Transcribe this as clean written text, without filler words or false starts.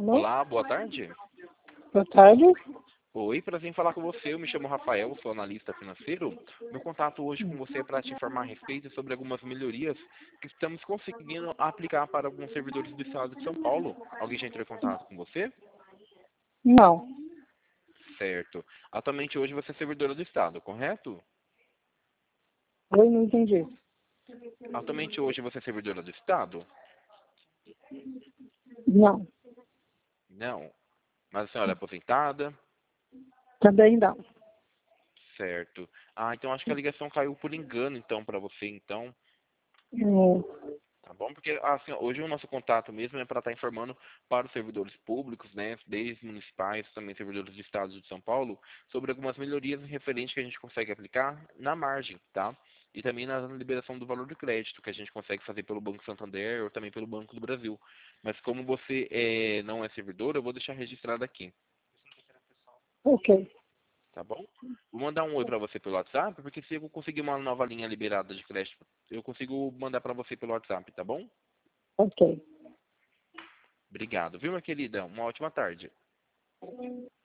Alô? Olá, boa tarde. Boa tarde. Oi, prazer em falar com você. Eu me chamo Rafael, sou analista financeiro. Meu contato hoje com você é para te informar a respeito sobre algumas melhorias que estamos conseguindo aplicar para alguns servidores do estado de São Paulo. Alguém já entrou em contato com você? Não, Certo. Atualmente hoje você é servidora do estado, correto? eu não entendi. Atualmente hoje você é servidora do estado? Não, Não. Mas a senhora é aposentada? também não. Certo. Ah, então acho que a ligação caiu por engano então para você então. Hum, Tá bom? Porque assim, hoje o nosso contato mesmo é para estar informando para os servidores públicos, né, desde municipais, também servidores do Estado de São Paulo, sobre algumas melhorias referentes que a gente consegue aplicar na margem, tá? E também na liberação do valor do crédito, que a gente consegue fazer pelo Banco Santander ou também pelo Banco do Brasil. Mas como você não é servidor, eu vou deixar registrado aqui, ok, tá bom? Vou mandar um oi para você pelo WhatsApp, porque se eu conseguir uma nova linha liberada de crédito, eu consigo mandar para você pelo WhatsApp, tá bom? ok. Obrigado, viu, minha querida? Uma ótima tarde.